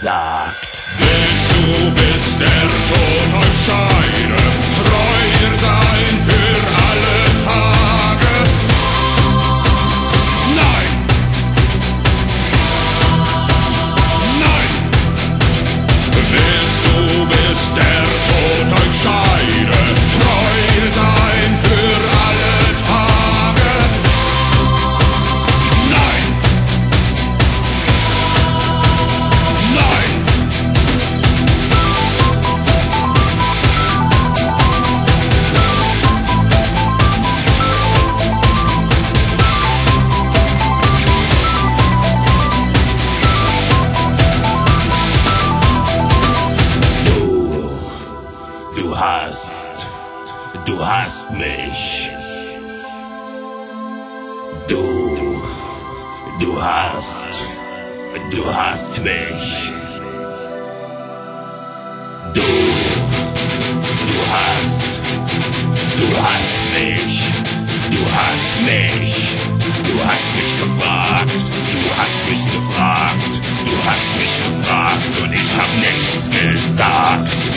gesagt. Willst du, bis der Tod euch scheide, treu sein für alle Tage? Nein! Nein! Willst du, bis der Tod euch scheide, treu sein für alle Tage? Nein! Nein! Du hast mich. Du hast mich. Du hast mich. Du hast mich. Du hast mich gefragt. Du hast mich gefragt. Du hast mich gefragt und ich hab nichts gesagt.